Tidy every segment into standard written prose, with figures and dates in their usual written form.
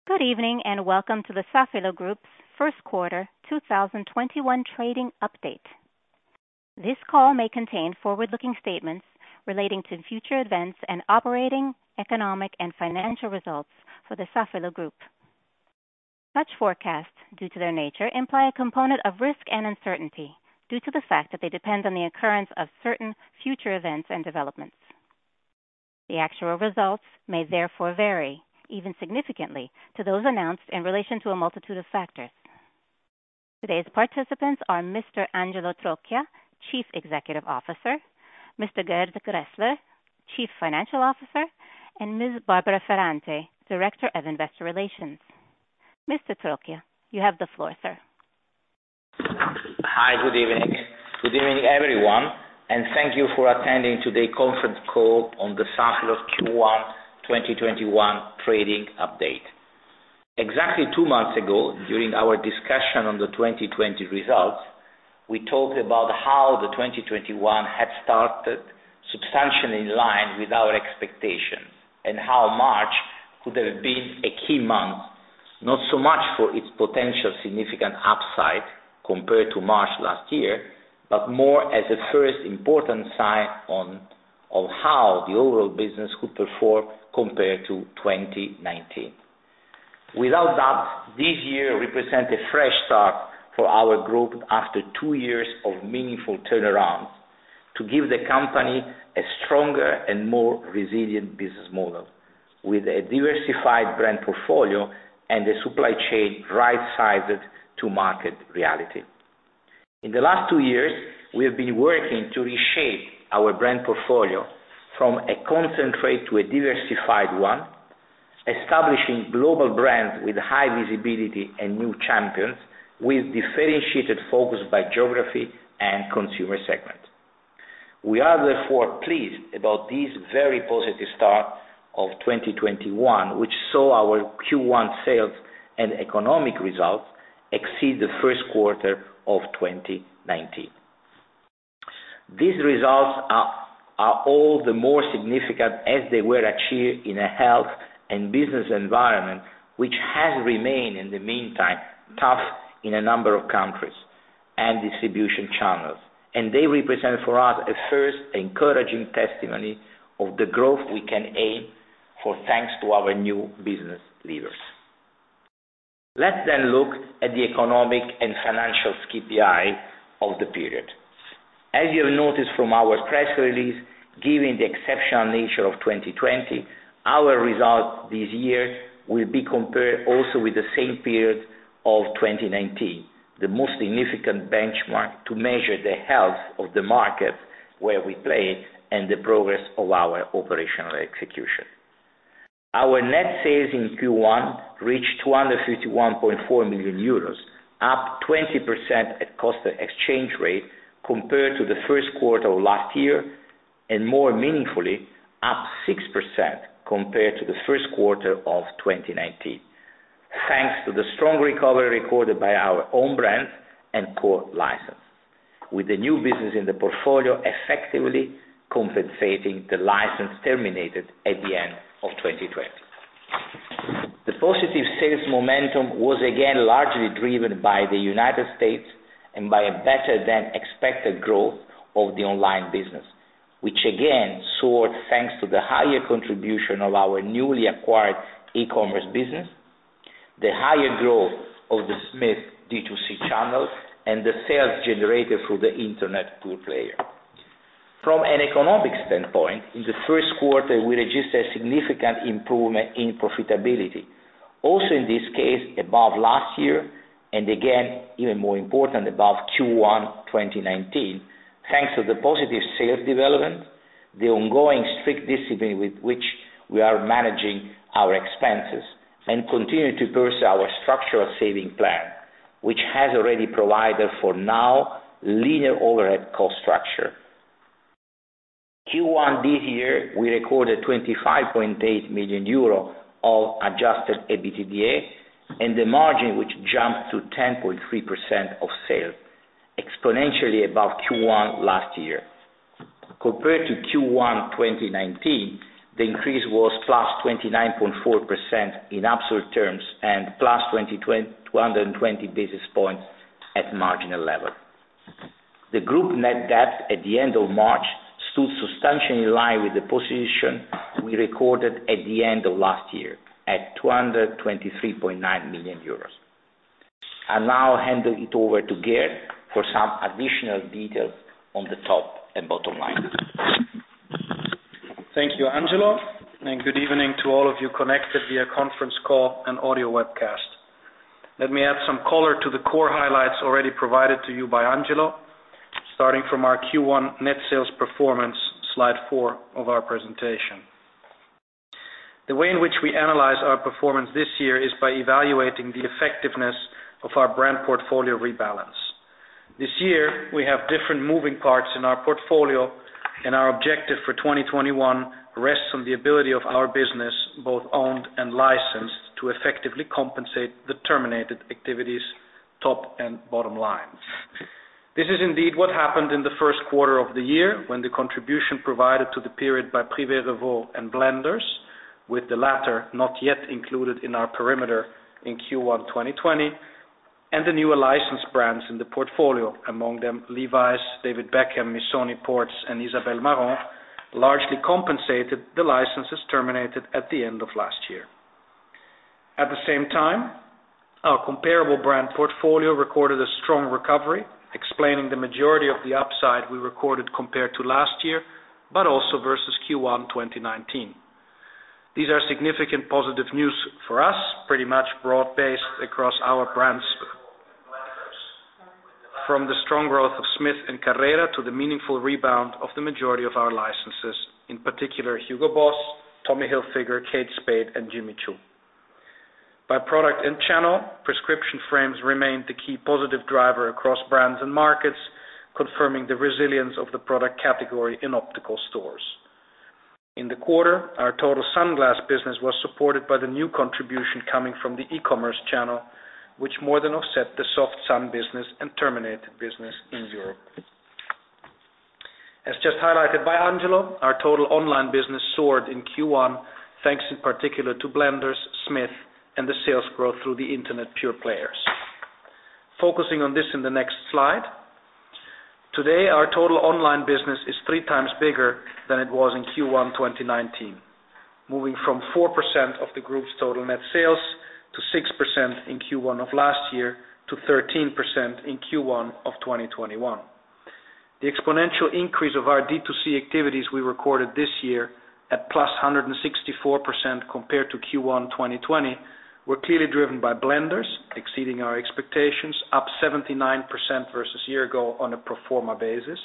Good evening, and welcome to the Safilo Group's first quarter 2021 trading update. This call may contain forward-looking statements relating to future events and operating, economic, and financial results for the Safilo Group. Such forecasts, due to their nature, imply a component of risk and uncertainty due to the fact that they depend on the occurrence of certain future events and developments. The actual results may therefore vary, even significantly, to those announced in relation to a multitude of factors. Today's participants are Mr. Angelo Trocchia, Chief Executive Officer, Mr. Gerd Graehsler, Chief Financial Officer, and Ms. Barbara Ferrante, Director of Investor Relations. Mr. Trocchia, you have the floor, sir. Hi, good evening. Good evening, everyone, and thank you for attending today's conference call on the Safilo Q1 2021 trading update. Exactly 2 months ago, during our discussion on the 2020 results, we talked about how the 2021 had started substantially in line with our expectations and how March could have been a key month, not so much for its potential significant upside compared to March last year, but more as a first important sign of how the overall business could perform compared to 2019. Without doubt, this year represents a fresh start for our group after 2 years of meaningful turnaround to give the company a stronger and more resilient business model with a diversified brand portfolio and a supply chain right-sized to market reality. In the last 2 years, we have been working to reshape our brand portfolio from a concentrate to a diversified one, establishing global brands with high visibility and new champions with differentiated focus by geography and consumer segment. We are therefore pleased about this very positive start of 2021, which saw our Q1 sales and economic results exceed the first quarter of 2019. These results are all the more significant as they were achieved in a health and business environment which has remained in the meantime tough in a number of countries and distribution channels, and they represent for us a first encouraging testimony of the growth we can aim for thanks to our new business levers. Let's then look at the economic and financial KPI of the period. As you have noticed from our press release, given the exceptional nature of 2020, our results this year will be compared also with the same period of 2019, the most significant benchmark to measure the health of the market where we play and the progress of our operational execution. Our net sales in Q1 reached 251.4 million euros, up 20% at constant exchange rate compared to the first quarter of last year, and more meaningfully, up 6% compared to the first quarter of 2019, thanks to the strong recovery recorded by our own brands and core license, with the new business in the portfolio effectively compensating the license terminated at the end of 2020. The positive sales momentum was again largely driven by the United States and by a better than expected growth of the online business, which again soared thanks to the higher contribution of our newly acquired e-commerce business, the higher growth of the Smith D2C channel, and the sales generated through the internet pure player. From an economic standpoint, in the first quarter we registered a significant improvement in profitability, also in this case above last year, and again, even more important, above Q1 2019, thanks to the positive sales development, the ongoing strict discipline with which we are managing our expenses, and continue to pursue our structural saving plan, which has already provided for now linear overhead cost structure. Q1 this year, we recorded 25.8 million euro of adjusted EBITDA, and the margin which jumped to 10.3% of sales, exponentially above Q1 last year. Compared to Q1 2019, the increase was plus 29.4% in absolute terms and plus 220 basis points at marginal level. The group net debt at the end of March stood substantially in line with the position we recorded at the end of last year, at 223.9 million euros. I now hand it over to Gerd for some additional details on the top and bottom line. Thank you, Angelo, and good evening to all of you connected via conference call and audio webcast. Let me add some color to the core highlights already provided to you by Angelo, starting from our Q1 net sales performance, slide 4 of our presentation. The way in which we analyze our performance this year is by evaluating the effectiveness of our brand portfolio rebalance. This year, we have different moving parts in our portfolio, and our objective for 2021 rests on the ability of our business, both owned and licensed, to effectively compensate the terminated activities, top and bottom line. This is indeed what happened in the first quarter of the year, when the contribution provided to the period by Privé Revaux and Blenders, with the latter not yet included in our perimeter in Q1 2020, and the newer licensed brands in the portfolio, among them Levi's, David Beckham, Missoni Ports, and Isabel Marant, largely compensated the licenses terminated at the end of last year. At the same time, our comparable brand portfolio recorded a strong recovery, explaining the majority of the upside we recorded compared to last year, but also versus Q1 2019. These are significant positive news for us, pretty much broad-based across our brands, from the strong growth of Smith and Carrera to the meaningful rebound of the majority of our licenses, in particular Hugo Boss, Tommy Hilfiger, Kate Spade, and Jimmy Choo. By product and channel, prescription frames remained the key positive driver across brands and markets, confirming the resilience of the product category in optical stores. In the quarter, our total sunglass business was supported by the new contribution coming from the e-commerce channel, which more than offset the soft sun business and terminated business in Europe. As just highlighted by Angelo, our total online business soared in Q1, thanks in particular to Blenders, Smith, and the sales growth through the internet pure players. Focusing on this in the next slide, today our total online business is 3 times bigger than it was in Q1 2019, moving from 4% of the group's total net sales to 6% in Q1 of last year to 13% in Q1 of 2021. The exponential increase of our D2C activities we recorded this year at plus 164% compared to Q1 2020 were clearly driven by Blenders, exceeding our expectations, up 79% versus year ago on a pro forma basis,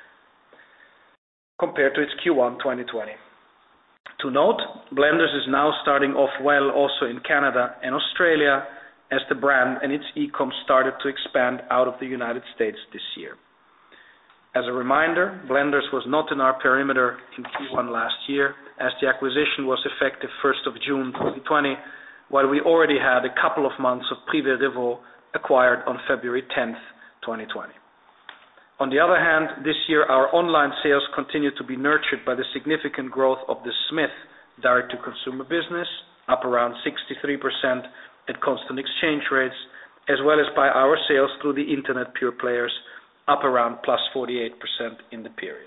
compared to its Q1 2020. To note, Blenders is now starting off well also in Canada and Australia, as the brand and its e-com started to expand out of the United States this year. As a reminder, Blenders was not in our perimeter in Q1 last year, as the acquisition was effective 1st of June 2020, while we already had a couple of months of Privé Revaux acquired on February 10th, 2020. On the other hand, this year our online sales continued to be nurtured by the significant growth of the Smith direct-to-consumer business, up around 63% at constant exchange rates, as well as by our sales through the internet pure players, up around plus 48% in the period.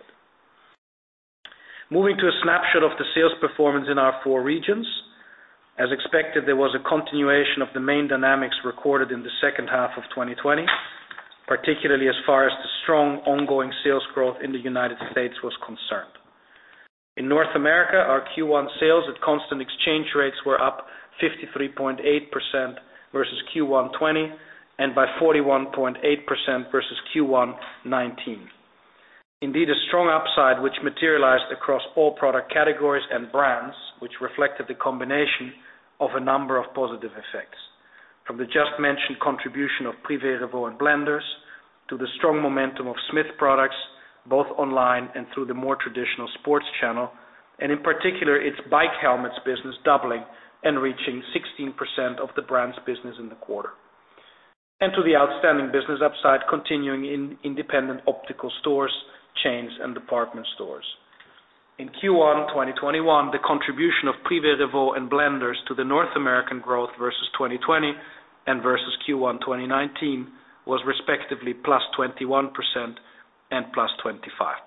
Moving to a snapshot of the sales performance in our 4 regions. As expected, there was a continuation of the main dynamics recorded in the second half of 2020, particularly as far as the strong ongoing sales growth in the United States was concerned. In North America, our Q1 sales at constant exchange rates were up 53.8% versus Q1 20 and by 41.8% versus Q1 19. Indeed, a strong upside which materialized across all product categories and brands, which reflected the combination of a number of positive effects, from the just mentioned contribution of Privé Revaux and Blenders to the strong momentum of Smith products, both online and through the more traditional sports channel, and in particular its bike helmets business doubling and reaching 16% of the brand's business in the quarter. And to the outstanding business upside continuing in independent optical stores, chains, and department stores. In Q1 2021, the contribution of Privé Revaux and Blenders to the North American growth versus 2020 and versus Q1 2019 was respectively +21% and +25%.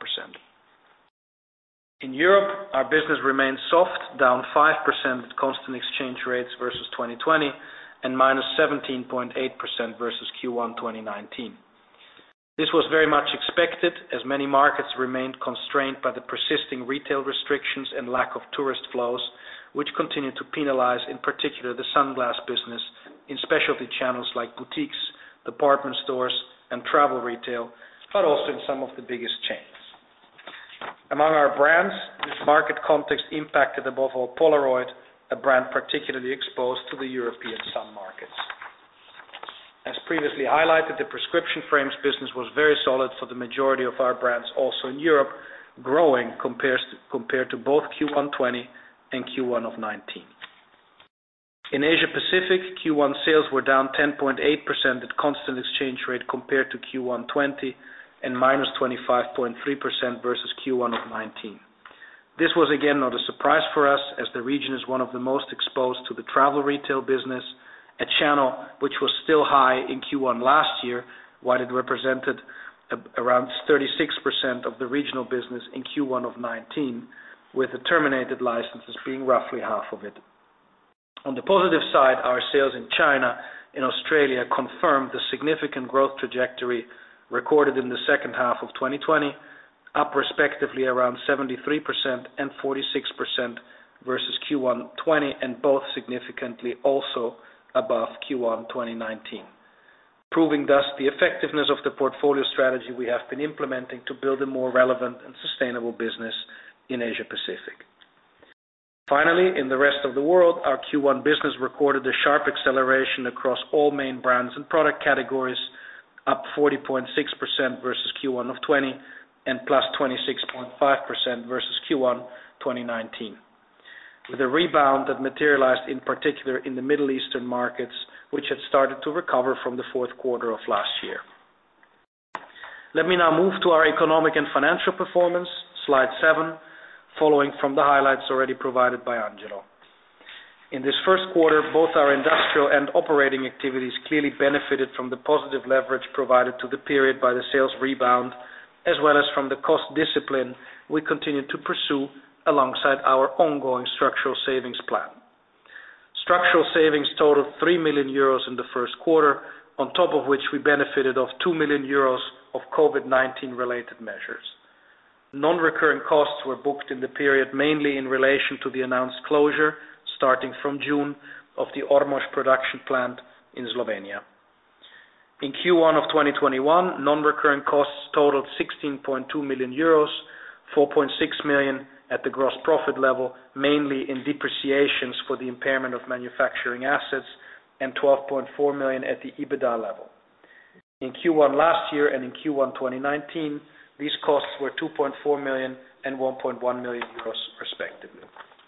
In Europe, our business remains soft, down 5% at constant exchange rates versus 2020 and -17.8% versus Q1 2019. This was very much expected as many markets remained constrained by the persisting retail restrictions and lack of tourist flows, which continue to penalize in particular the sunglass business in specialty channels like boutiques, department stores and travel retail, but also in some of the biggest chains. Among our brands, this market context impacted above all Polaroid, a brand particularly exposed to the European sun markets. As previously highlighted, the prescription frames business was very solid for the majority of our brands also in Europe, growing compared to both Q1 20 and Q1 of 19. In Asia Pacific, Q1 sales were down 10.8% at constant exchange rate compared to Q1 20 and -25.3% versus Q1 of 19. This was again not a surprise for us as the region is one of the most exposed to the travel retail business, a channel which was still high in Q1 last year, while it represented around 36% of the regional business in Q1 of 19, with the terminated licenses being roughly half of it. On the positive side, our sales in China and Australia confirmed the significant growth trajectory recorded in the second half of 2020, up respectively around 73% and 46% versus Q1 20, and both significantly also above Q1 2019, proving thus the effectiveness of the portfolio strategy we have been implementing to build a more relevant and sustainable business in Asia Pacific. Finally, in the rest of the world, our Q1 business recorded a sharp acceleration across all main brands and product categories, up 40.6% versus Q1 of 20 and +26.5% versus Q1 2019, with a rebound that materialized in particular in the Middle Eastern markets, which had started to recover from the fourth quarter of last year. Let me now move to our economic and financial performance, slide 7, following from the highlights already provided by Angelo. In this first quarter, both our industrial and operating activities clearly benefited from the positive leverage provided to the period by the sales rebound, as well as from the cost discipline we continue to pursue alongside our ongoing structural savings plan. Structural savings totaled 3 million euros in the first quarter, on top of which we benefited of 2 million euros of COVID-19 related measures. Non-recurring costs were booked in the period mainly in relation to the announced closure, starting from June, of the Ormož production plant in Slovenia. In Q1 of 2021, non-recurring costs totaled 16.2 million euros, 4.6 million at the gross profit level, mainly in depreciations for the impairment of manufacturing assets, and 12.4 million at the EBITDA level. In Q1 last year and in Q1 2019, these costs were 2.4 million and 1.1 million euros respectively.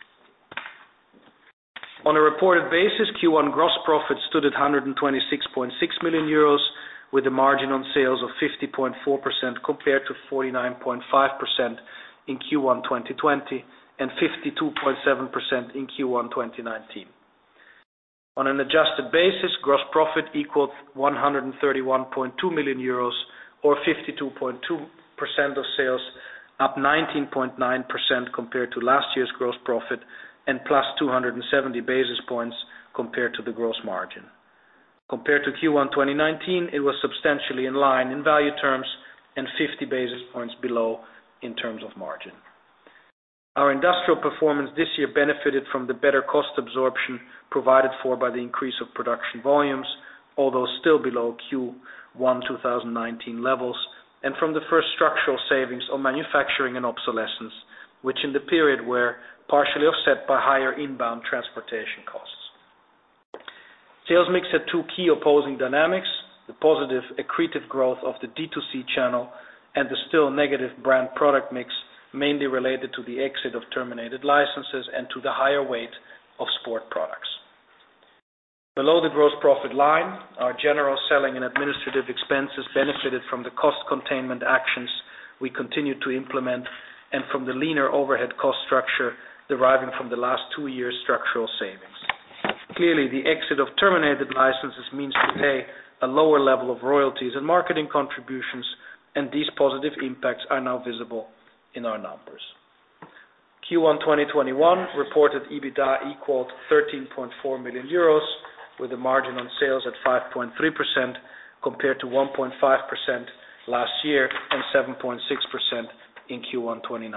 On a reported basis, Q1 gross profit stood at 126.6 million euros, with a margin on sales of 50.4% compared to 49.5% in Q1 2020 and 52.7% in Q1 2019. On an adjusted basis, gross profit equaled 131.2 million euros or 52.2% of sales, up 19.9% compared to last year's gross profit and plus 270 basis points compared to the gross margin. Compared to Q1 2019, it was substantially in line in value terms and 50 basis points below in terms of margin. Our industrial performance this year benefited from the better cost absorption provided for by the increase of production volumes, although still below Q1 2019 levels, and from the first structural savings on manufacturing and obsolescence, which in the period were partially offset by higher inbound transportation costs. Sales mix had two key opposing dynamics: the positive accretive growth of the D2C channel and the still negative brand product mix, mainly related to the exit of terminated licenses and to the higher weight of sport products. Below the gross profit line, our general selling and administrative expenses benefited from the cost containment actions we continued to implement and from the leaner overhead cost structure deriving from the last 2 years' structural savings. Clearly, the exit of terminated licenses means today a lower level of royalties and marketing contributions, and these positive impacts are now visible in our numbers. Q1 2021 reported EBITDA equaled 13.4 million euros, with a margin on sales at 5.3% compared to 1.5% last year and 7.6% in Q1 2019.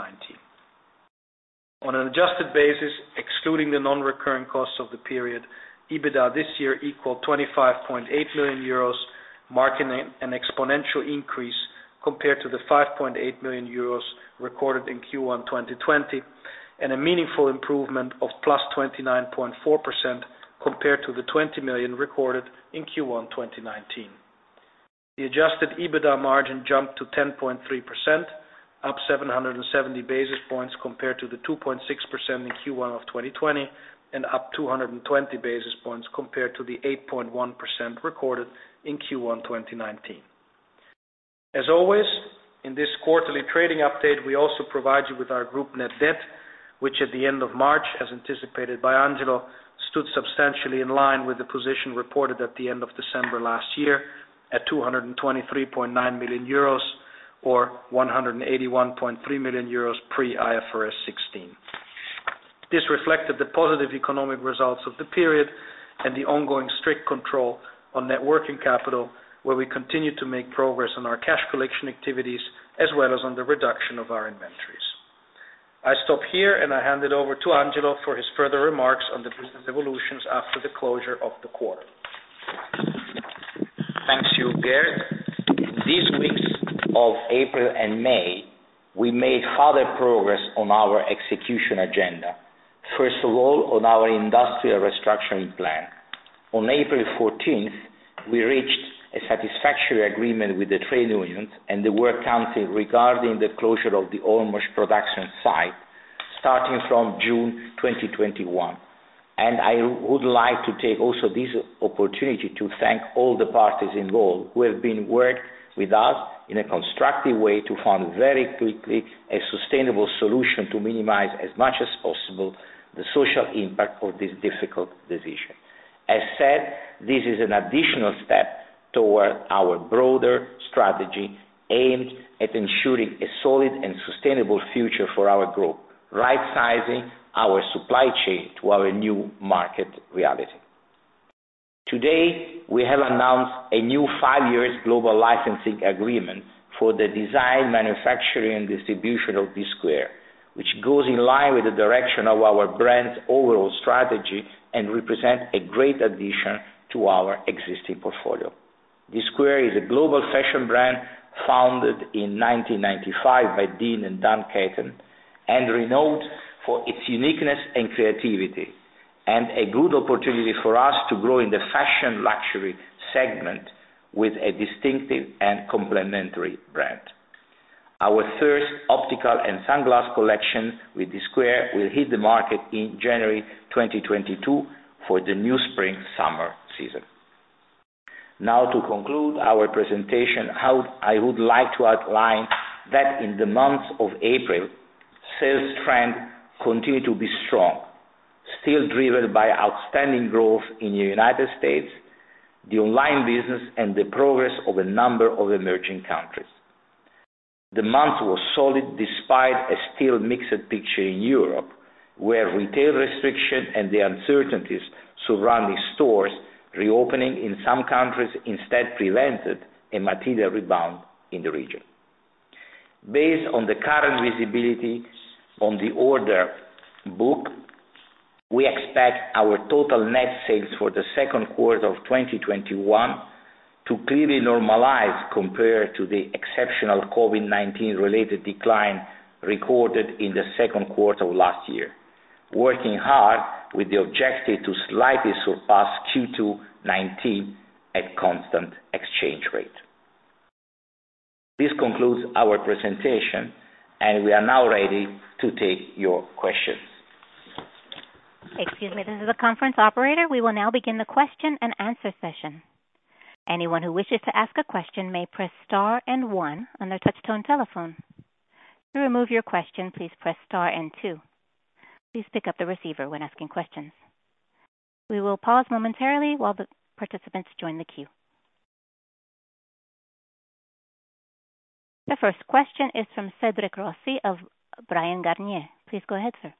On an adjusted basis, excluding the non-recurring costs of the period, EBITDA this year equaled 25.8 million euros, marking an exponential increase compared to the 5.8 million euros recorded in Q1 2020, and a meaningful improvement of plus 29.4% compared to the 20 million recorded in Q1 2019. The adjusted EBITDA margin jumped to 10.3%, up 770 basis points compared to the 2.6% in Q1 of 2020, and up 220 basis points compared to the 8.1% recorded in Q1 2019. As always, in this quarterly trading update, we also provide you with our group net debt, which at the end of March, as anticipated by Angelo, stood substantially in line with the position reported at the end of December last year at 223.9 million euros or 181.3 million euros pre-IFRS 16. This reflected the positive economic results of the period and the ongoing strict control on net working capital, where we continue to make progress on our cash collection activities as well as on the reduction of our inventories. I stop here and I hand it over to Angelo for his further remarks on the business evolutions after the closure of the quarter. Thanks you, Gerd. These weeks of April and May, we made further progress on our execution agenda. First of all, on our industrial restructuring plan. On April 14th, we reached a satisfactory agreement with the trade unions and the Work Council regarding the closure of the Ormož production site starting from June 2021. And I would like to take also this opportunity to thank all the parties involved who have been worked with us in a constructive way to find very quickly a sustainable solution to minimize as much as possible the social impact of this difficult decision. As said, this is an additional step toward our broader strategy aimed at ensuring a solid and sustainable future for our group, right-sizing our supply chain to our new market reality. Today, we have announced a new 5-year global licensing agreement for the design, manufacturing and distribution of D-Square, which goes in line with the direction of our brand's overall strategy and represents a great addition to our existing portfolio. D-Square is a global fashion brand founded in 1995 by Dean and Dan Caton and renowned for its uniqueness and creativity, and a good opportunity for us to grow in the fashion luxury segment with a distinctive and complementary brand. Our first optical and sunglass collection with D-Square will hit the market in January 2022 for the new spring-summer season. Now to conclude our presentation, I would like to outline that in the month of April, sales trend continued to be strong, still driven by outstanding growth in the United States, the online business, and the progress of a number of emerging countries. The month was solid despite a still mixed picture in Europe, where retail restriction and the uncertainties surrounding stores reopening in some countries instead prevented a material rebound in the region. Based on the current visibility on the order book, we expect our total net sales for the second quarter of 2021 to clearly normalize compared to the exceptional COVID-19 related decline recorded in the second quarter of last year, working hard with the objective to slightly surpass Q2 19 at constant exchange rate. This concludes our presentation, and we are now ready to take your questions. Excuse me, this is the conference operator. We will now begin the question and answer session. Anyone who wishes to ask a question may press star and one on their touch-tone telephone. To remove your question, please press star and 2. Please pick up the receiver when asking questions. We will pause momentarily while the participants join the queue. The first question is from Cédric Rossi of Bryan Garnier. Please go ahead, sir.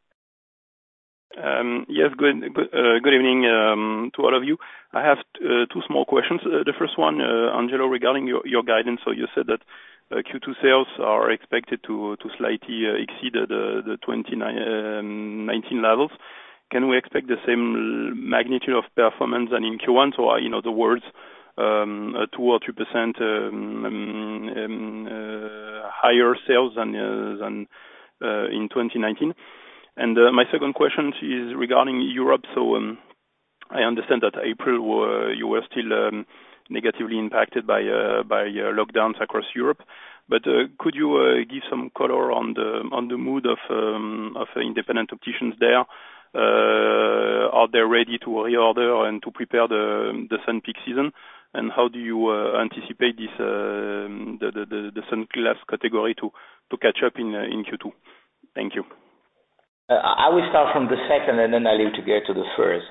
Yes, good evening to all of you. I have two small questions. The first one, Angelo, regarding your guidance. So you said that Q2 sales are expected to slightly exceed the 2019 levels. Can we expect the same magnitude of performance than in Q1? So, in other words, 2 or 3% higher sales than in 2019. And my second question is regarding Europe. So I understand that April you were still negatively impacted by lockdowns across Europe. But could you give some color on the mood of independent opticians there? Are they ready to reorder and to prepare the sun peak season? And how do you anticipate this the sunglass category to catch up in Q2? Thank you. I will start from the second, and then I leave to get to the first.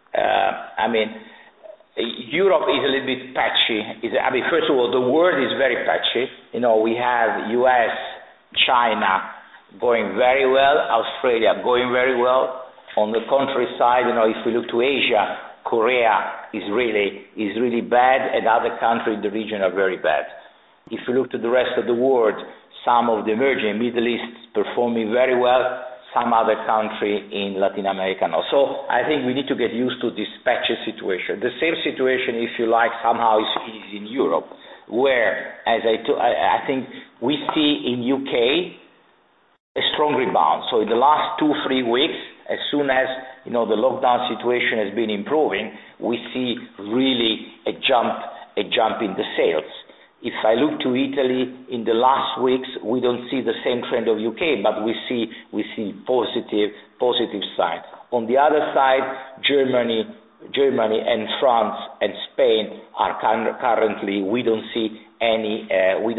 Europe is a little bit patchy. First of all, the world is very patchy. We have U.S., China going very well, Australia going very well. On the contrary side, if we look to Asia, Korea is really bad, and other countries in the region are very bad. If you look to the rest of the world, some of the emerging Middle East performing very well, some other country in Latin America now. So I think we need to get used to this patchy situation. The same situation, if you like, somehow is in Europe, where, as I think we see in UK a strong rebound. So in the last 2-3 weeks, as soon as the lockdown situation has been improving, we see really a jump in the sales. If I look to Italy in the last weeks, we don't see the same trend of UK, but we see positive signs. On the other side, Germany and France and Spain are currently, we don't see any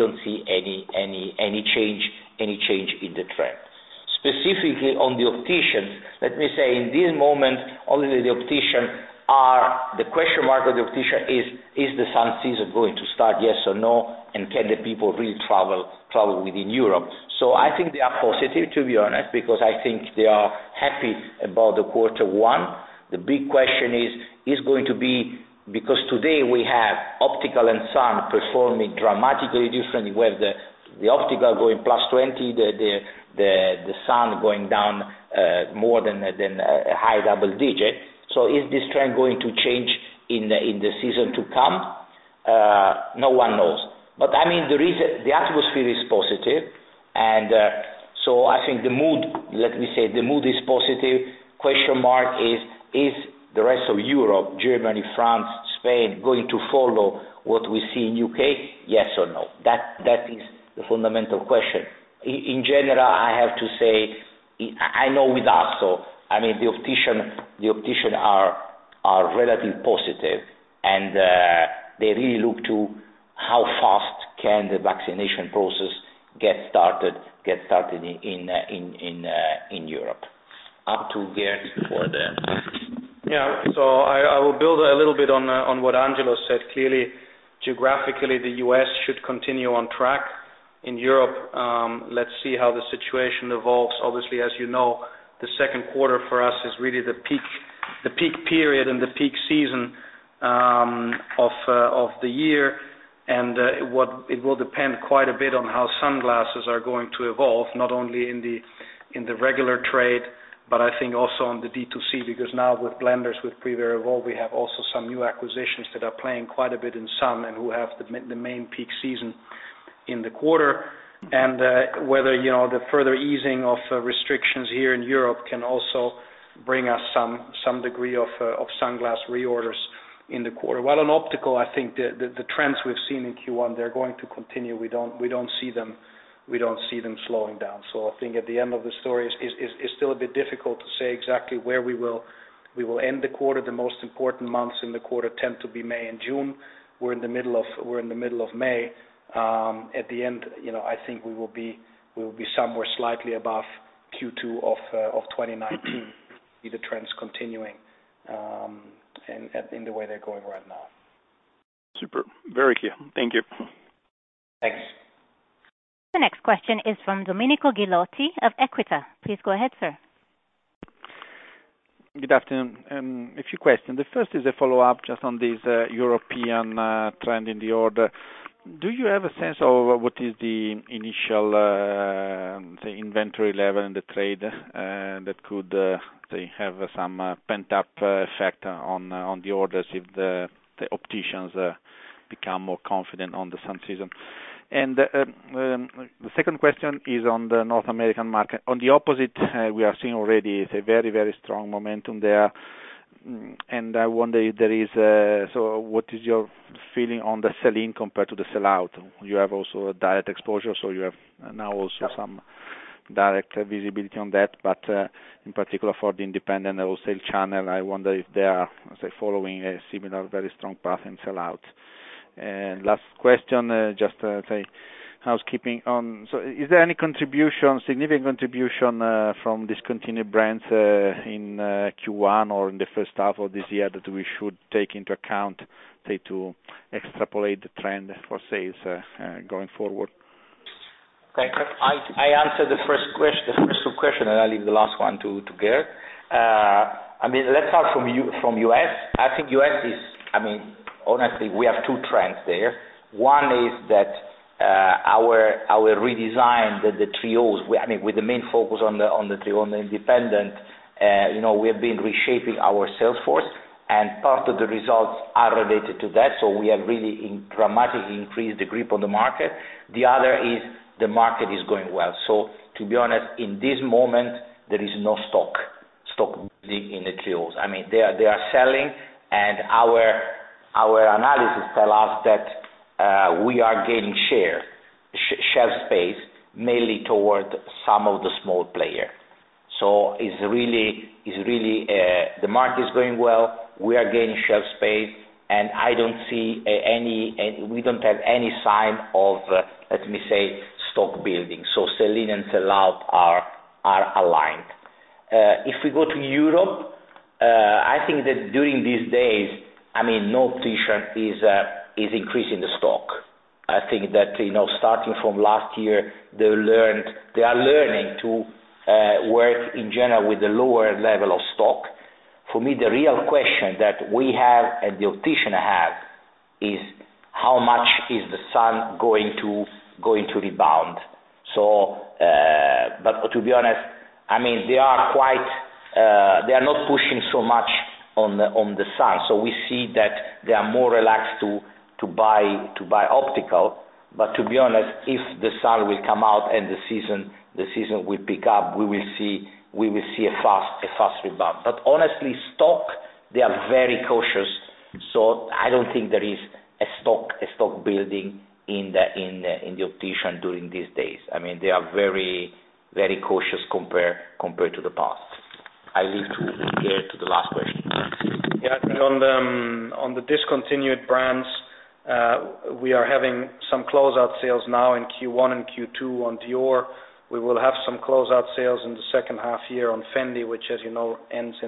change in the trend. Specifically on the opticians, let me say in this moment, only the optician the question mark of the optician is the sun season going to start, yes or no, and can the people really travel within Europe? So I think they are positive, to be honest, because I think they are happy about the quarter one. The big question is going to be, because today we have optical and sun performing dramatically differently. We have the optical going plus 20, the sun going down more than a high double digit. So is this trend going to change in the season to come? No one knows. But the atmosphere is positive, and so I think the mood is positive. Question mark is the rest of Europe, Germany, France, Spain, going to follow what we see in UK? Yes or no? That is the fundamental question. In general, I have to say, I know with us, so the optician are relatively positive, and they really look to how fast can the vaccination process get started in Europe. Up to Gerd for the. Yeah, so I will build a little bit on what Angelo said. Clearly, geographically, the US should continue on track. In Europe, let's see how the situation evolves. Obviously, as you know, the second quarter for us is really the peak period and the peak season of the year, and it will depend quite a bit on how sunglasses are going to evolve, not only in the regular trade, but I think also on the D2C, because now with Blenders, with Privé Revol, we have also some new acquisitions that are playing quite a bit in sun and who have the main peak season in the quarter. And whether the further easing of restrictions here in Europe can also bring us some degree of sunglass reorders in the quarter. While on optical, I think the trends we've seen in Q1, they're going to continue. We don't see them slowing down. So I think at the end of the story is still a bit difficult to say exactly where we will end the quarter. The most important months in the quarter tend to be May and June. We're in the middle of May. At the end, I think we will be we will be somewhere slightly above Q2 of 2019. See the trends continuing in the way they're going right now. Super. Very clear. Thank you. Thanks. The next question is from Domenico Ghilotti of Equita. Please go ahead, sir. Good afternoon. A few questions. The first is a follow-up just on this European trend in the order. Do you have a sense of what is the initial inventory level in the trade that could have some pent-up effect on the orders if the opticians become more confident on the sun season? And the second question is on the North American market. On the opposite, we are seeing already a very, very strong momentum there. And I wonder if there is, so what is your feeling on the sell-in compared to the sell-out? You have also a direct exposure, so you have now also some direct visibility on that. But in particular for the independent wholesale channel, I wonder if they are following a similar, very strong path in sell-out. And last question, just housekeeping on. So, is there any significant contribution from discontinued brands in Q1 or in the first half of this year that we should take into account, to extrapolate the trend for sales going forward? Okay, I answered the first two questions, and I leave the last one to Gerd. Let's start from US. I think US is, honestly, we have two trends there. One is that our redesign, the trios, with the main focus on the trio, on the independent, we have been reshaping our sales force, and part of the results are related to that. So we have really dramatically increased the grip on the market. The other is the market is going well. So to be honest, in this moment there is no stock building in the trios. They are selling, and our analysis tell us that we are gaining shelf space, mainly toward some of the small players. So it's really the market is going well. We are gaining shelf space, and I don't see we don't have any sign of let me say stock building. So sell-in and sell-out are aligned. If we go to Europe, I think that during these days, no optician is increasing the stock. I think that starting from last year, they are learning to work in general with a lower level of stock. For me, the real question that we have and the optician have is how much is the sun going to rebound. So, but to be honest, they are they are not pushing so much on the sun. So we see that they are more relaxed to buy optical. But to be honest, if the sun will come out and the season will pick up, we will see a fast rebound. But honestly, stock, they are very cautious. So I don't think there is a stock building in the optician during these days. They are very, very cautious compared to the past. I leave to the last question. Yeah, on the discontinued brands, we are having some closeout sales now in Q1 and Q2 on Dior. We will have some closeout sales in the second half year on Fendi, which, as you know, ends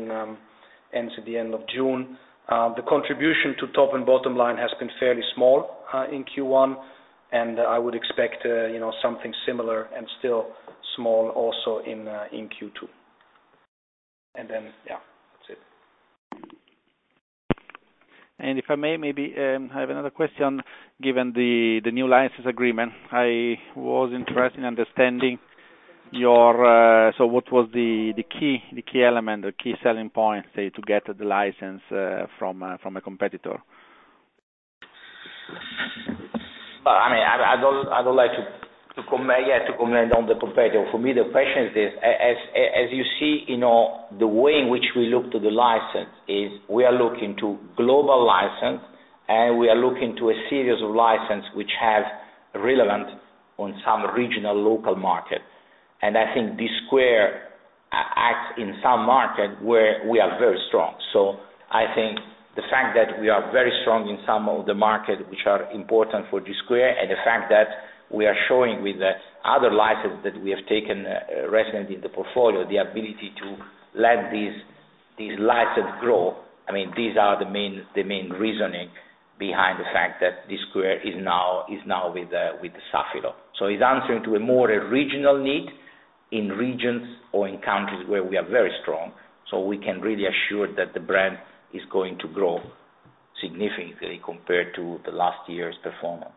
at the end of June. The contribution to top and bottom line has been fairly small in Q1, and I would expect something similar and still small also in Q2. And then, that's it. And if I may, maybe I have another question. Given the new license agreement, I was interested in understanding your. So, what was the key element, the key selling point, say, to get the license from a competitor? But I don't like to comment on the competitor. For me, the question is this: as you see, the way in which we look to the license is we are looking to global license, and we are looking to a series of license which have relevant on some regional local market. And I think this square acts in some market where we are very strong. So I think the fact that we are very strong in some of the markets which are important for G-Square, and the fact that we are showing with the other licenses that we have taken recently in the portfolio the ability to let these licenses grow. I mean, these are the main reasoning behind the fact that G-Square is now with the Safilo. So it's answering to a more regional need in regions or in countries where we are very strong, so we can really assure that the brand is going to grow significantly compared to the last year's performance.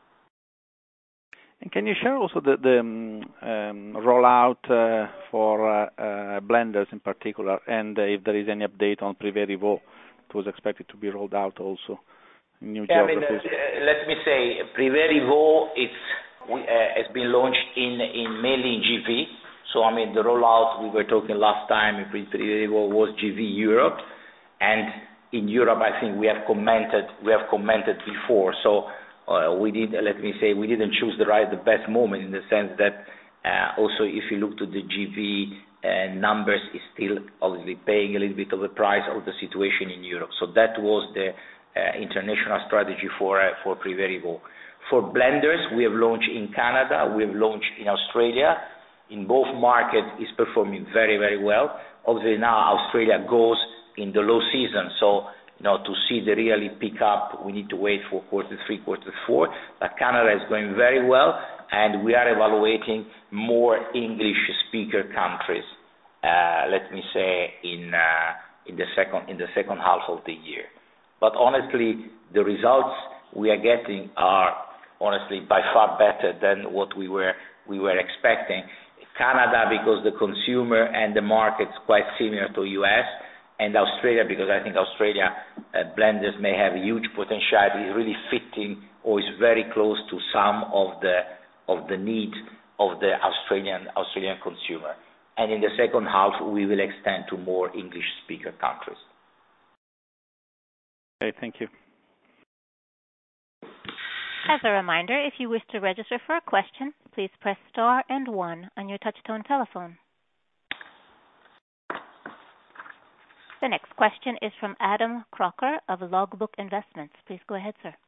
And can you share also the rollout for blenders in particular, and if there is any update on Privé Revaux? It was expected to be rolled out also in new geographies. Let me say, Privé Revaux has been launched mainly in GV. So the rollout we were talking last time in Privé Revaux was GV Europe, and in Europe I think we have commented before. So we didn't choose the best moment, in the sense that also if you look to the GV numbers, is still obviously paying a little bit of the price of the situation in Europe. So that was the international strategy for Privé Revaux. For blenders, we have launched in Canada, we have launched in Australia. In both markets, it's performing very, very well. Obviously now Australia goes in the low season, so to see the really pick up, we need to wait for quarter 3, quarter 4. But Canada is going very well, and we are evaluating more English speaker countries. Let me say in the second half of the year. But honestly, the results we are getting are honestly by far better than what we were expecting. Canada, because the consumer and the market's quite similar to US, and Australia, because I think Australia blenders may have huge potential, is really fitting or is very close to some of the needs of the Australian consumer. And in the second half, we will extend to more English speaker countries. Okay, thank you. As a reminder, if you wish to register for a question, please press star and 1 on your touch-tone telephone. The next question is from Adam Crocker of Logbook Investments. Please go ahead, sir.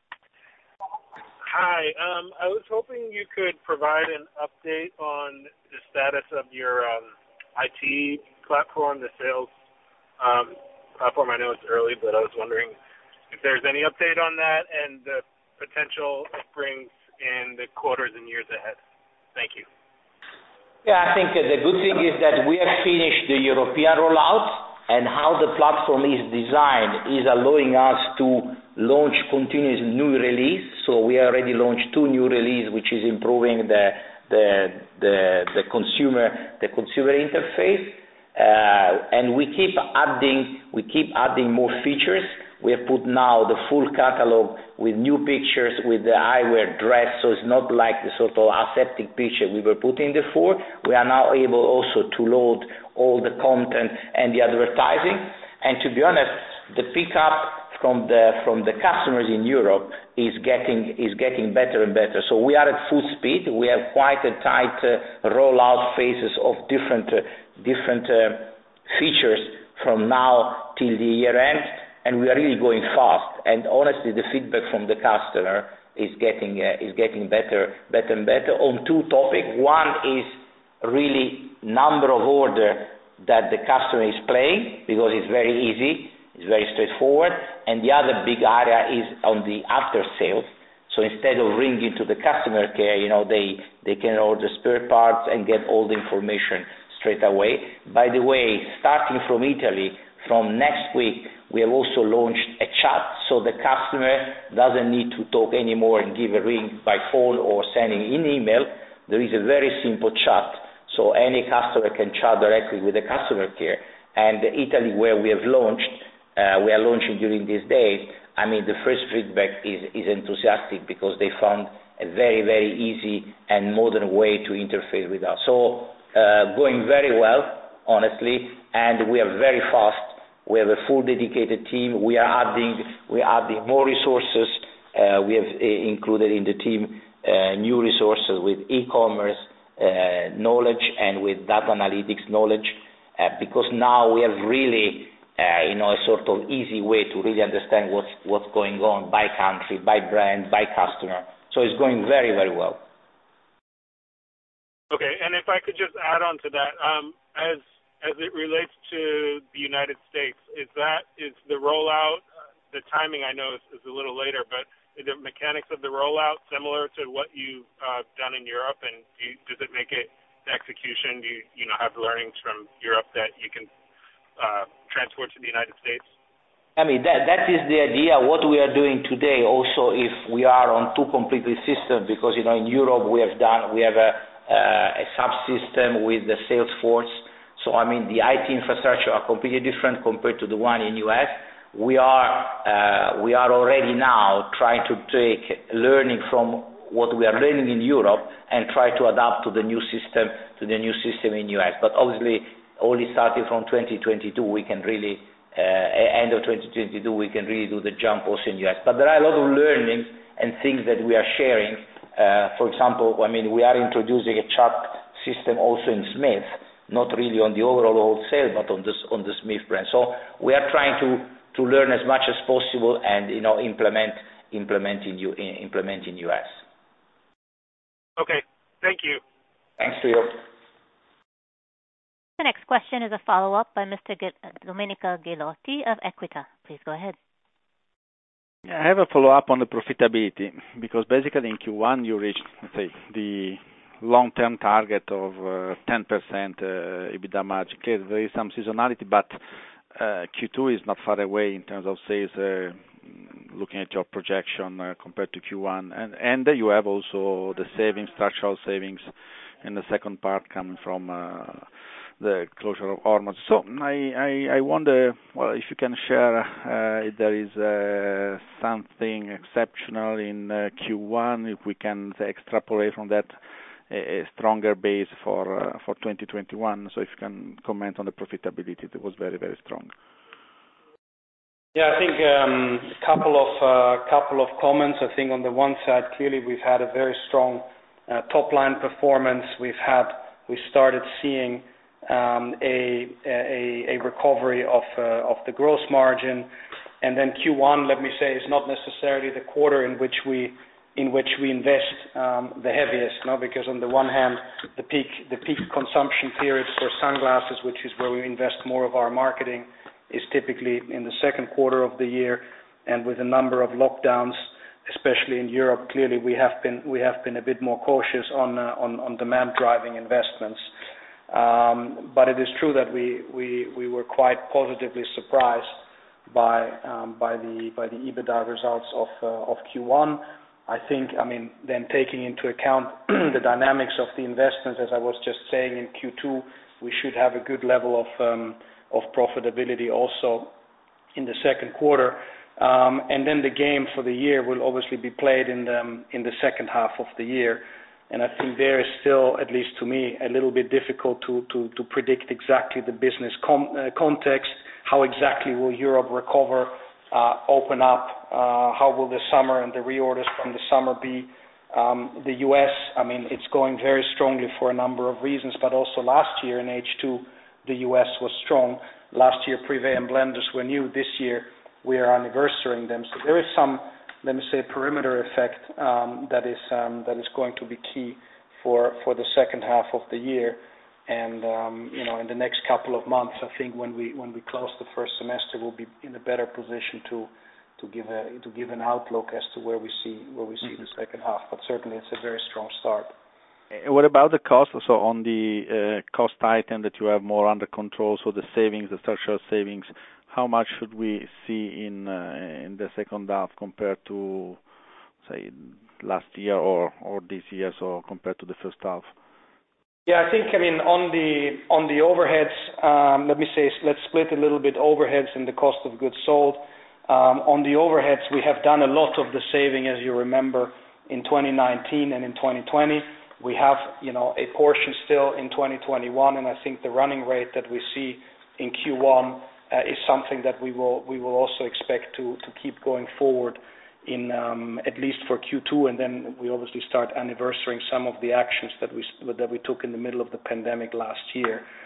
Hi. I was hoping you could provide an update on the status of your IT platform, the sales platform. I know it's early, but I was wondering if there's any update on that and the potential it brings in the quarters and years ahead. Thank you. Yeah, I think the good thing is that we have finished the European rollout, and how the platform is designed is allowing us to launch continuous new release. So we already launched 2 new releases, which is improving the consumer interface, and we keep adding more features. We have put now the full catalog with new pictures with the eyewear dress, so it's not like the sort of aseptic picture we were putting before. We are now able also to load all the content and the advertising. And to be honest, the pickup from the customers in Europe is getting better and better. So we are at full speed. We have quite a tight rollout phases of different features from now till the year end. And we are really going fast. And honestly, the feedback from the customer is getting better and better on 2 topics. One is really number of order that the customer is playing, because it's very easy, it's very straightforward. And the other big area is on the after sales. So instead of ringing to the customer care, they can order spare parts and get all the information straight away. By the way, starting from Italy, from next week, we have also launched a chat, so the customer doesn't need to talk anymore and give a ring by phone or sending an email. There is a very simple chat, so any customer can chat directly with the customer care. And Italy, where we have launched, we are launching during these days, the first feedback is enthusiastic, because they found a very, very easy and modern way to interface with us. So going very well, honestly, and we are very fast. We have a full dedicated team. We are adding more resources. We have included in the team new resources with e-commerce knowledge and with data analytics knowledge, because now we have really a sort of easy way to really understand what's going on by country, by brand, by customer. So it's going very, very well. Okay, and if I could just add on to that, as it relates to the United States, is the rollout, the timing I know is a little later, but is the mechanics of the rollout similar to what you've done in Europe, and does it make it the execution? Do you have learnings from Europe that you can transport to the United States? I mean, that is the idea. What we are doing today, also, if we are on two completely systems, because in Europe we have a subsystem with the Salesforce. So I mean, the IT infrastructure are completely different compared to the one in US. We are already now trying to take learning from what we are learning in Europe and try to adapt to the new system in US. But obviously, only starting from 2022, we can really end of 2022, we can really do the jump also in US. But there are a lot of learnings and things that we are sharing. For example, I mean, we are introducing a chart system also in Smith, not really on the overall wholesale, but on the Smith brand. So we are trying to learn as much as possible and implement in US. Okay, thank you. Thanks to you. The next question is a follow-up by Mr. Domenico Ghilotti of Equita. Please go ahead. I have a follow-up on the profitability, because basically in Q1 you reached, let's say, the long-term target of 10% EBITDA margin. Clearly there is some seasonality, but Q2 is not far away in terms of sales, looking at your projection compared to Q1. And you have also the structural savings in the second part coming from the closure of Ormož. So I wonder, if you can share if there is something exceptional in Q1, if we can extrapolate from that a stronger base for 2021. So if you can comment on the profitability, that was very, very strong. Yeah, I think a couple of comments. I think on the one side, clearly we've had a very strong top line performance. We started seeing a recovery of the gross margin, and then Q1, let me say, is not necessarily the quarter in which we invest the heaviest, because on the one hand, the peak consumption period for sunglasses, which is where we invest more of our marketing, is typically in the second quarter of the year, and with a number of lockdowns, especially in Europe, clearly we have been a bit more cautious on demand driving investments. But it is true that we were quite positively surprised by the EBITDA results of Q1. I think, then taking into account the dynamics of the investments, as I was just saying, in Q2, we should have a good level of profitability also in the second quarter. And then the game for the year will obviously be played in the second half of the year. And I think there is still, at least to me, a little bit difficult to predict exactly the business context. How exactly will Europe recover, open up? How will the summer and the reorders from the summer be? The US, it's going very strongly for a number of reasons, but also last year in H2, the US was strong. Last year, Privé and Blenders were new. This year, we are anniversarying them. So there is some, let me say, perimeter effect that is going to be key for the second half of the year. And in the next couple of months, I think when we close the first semester, we'll be in a better position to give an outlook as to where we see the second half. But certainly, it's a very strong start. What about the cost? So on the cost item that you have more under control, so the savings, the structural savings, how much should we see in the second half compared to, say, last year or this year, so compared to the first half? Yeah, I think, on the overheads, let's split a little bit overheads and the cost of goods sold. On the overheads, we have done a lot of the saving, as you remember, in 2019 and in 2020. We have, a portion still in 2021, and I think the running rate that we see in Q1 is something that we will also expect to keep going forward in at least for Q2, and then we obviously start anniversarying some of the actions that we took in the middle of the pandemic last year.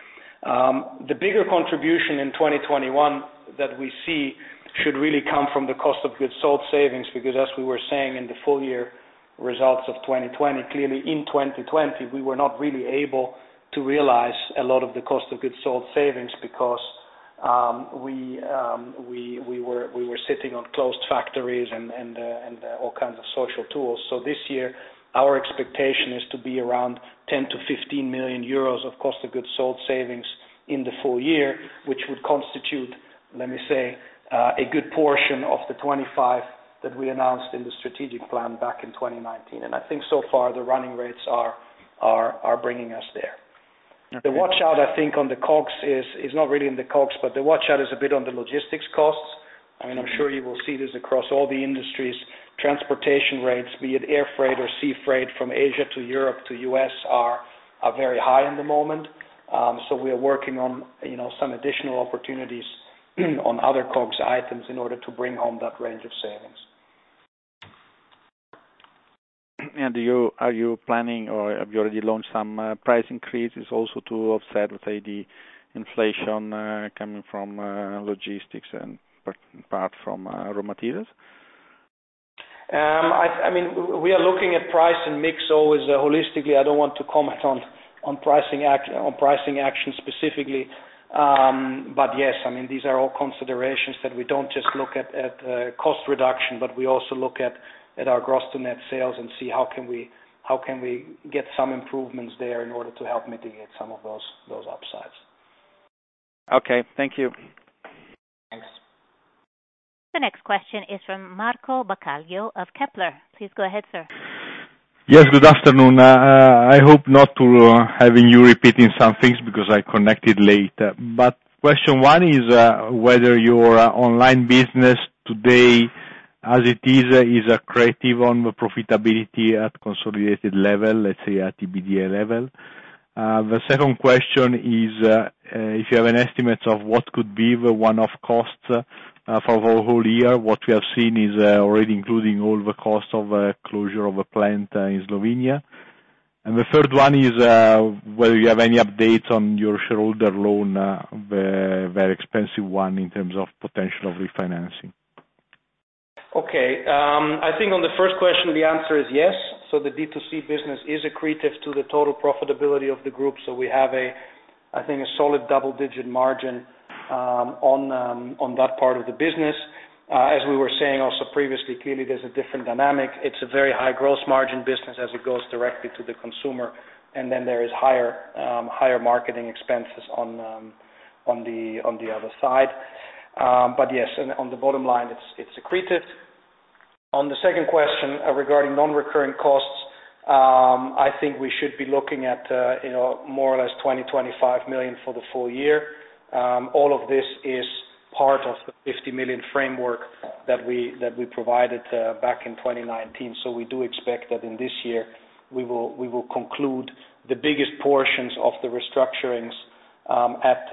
The bigger contribution in 2021 that we see should really come from the cost of goods sold savings, because as we were saying in the full year results of 2020, clearly in 2020 we were not really able to realize a lot of the cost of goods sold savings because we were sitting on closed factories and all kinds of social tools. So this year our expectation is to be around 10 to 15 million euros of cost of goods sold savings in the full year, which would constitute, let me say, a good portion of the 25 that we announced in the strategic plan back in 2019. And I think so far the running rates are bringing us there. Okay. The watch out, I think, on the COGS is not really in the COGS, but the watch out is a bit on the logistics costs. I mean, I'm sure you will see this across all the industries. Transportation rates, be it air freight or sea freight from Asia to Europe to US, are very high in the moment. So we are working on some additional opportunities on other COGS items in order to bring home that range of savings. And are you planning, or have you already launched some price increases also to offset, let's say, the inflation coming from logistics and part from raw materials? I mean, we are looking at price and mix always holistically. I don't want to comment on pricing action specifically, but yes, I mean, these are all considerations that we don't just look at cost reduction, but we also look at our gross to net sales and see how can we get some improvements there in order to help mitigate some of those upsides. Okay, thank you. Thanks. The next question is from Marco Baccaglio of Kepler. Please go ahead, sir. Yes, good afternoon. I hope not to having you repeating some things because I connected late. But question one is whether your online business today, as it is accretive on the profitability at consolidated level, let's say at EBITDA level. The second question is if you have an estimate of what could be the one-off costs for the whole year. What we have seen is already including all the costs of closure of a plant in Slovenia. And the third one is whether you have any updates on your shareholder loan, the very expensive one in terms of potential of refinancing. Okay, I think on the first question the answer is yes. So the D2C business is accretive to the total profitability of the group. So we have I think a solid double-digit margin on that part of the business. As we were saying also previously, clearly there's a different dynamic. It's a very high gross margin business as it goes directly to the consumer, and then there is higher marketing expenses on the other side. But yes, and on the bottom line, it's accretive. On the second question regarding non-recurring costs, I think we should be looking at more or less 20-25 million for the full year. All of this is part of the 50 million framework that we provided back in 2019. So we do expect that in this year we will conclude the biggest portions of the restructurings at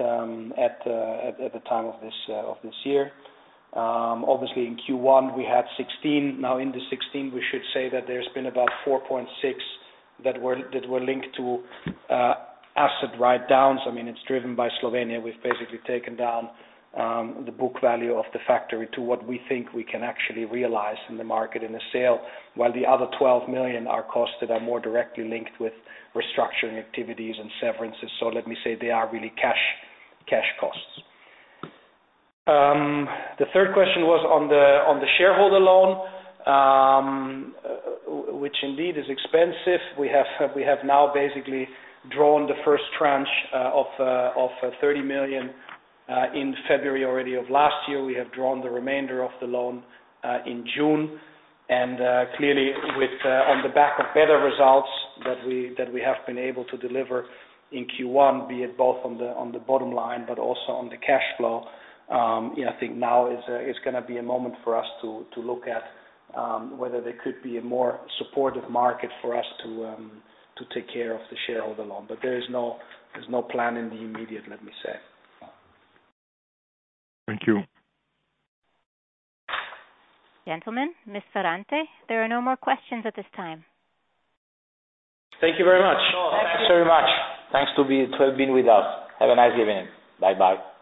the time of this year. Obviously in Q1 we had 16. Now in the 16 we should say that there's been about 4.6 that were linked to asset write-downs. I mean, it's driven by Slovenia. We've basically taken down the book value of the factory to what we think we can actually realize in the market in a sale, while the other 12 million are costs that are more directly linked with restructuring activities and severances. So let me say they are really cash costs. The third question was on the shareholder loan, which indeed is expensive. We have now basically drawn the first tranche of 30 million in February already of last year. We have drawn the remainder of the loan in June, and clearly with on the back of better results that we have been able to deliver in Q1, be it both on the bottom line but also on the cash flow. I think now is going to be a moment for us to look at whether there could be a more supportive market for us to take care of the shareholder loan. But there's no plan in the immediate, let me say. Thank you. Gentlemen, Ms. Ferrante, there are no more questions at this time. Thank you very much. Thanks very much. Thanks to have been with us. Have a nice evening. Bye-bye.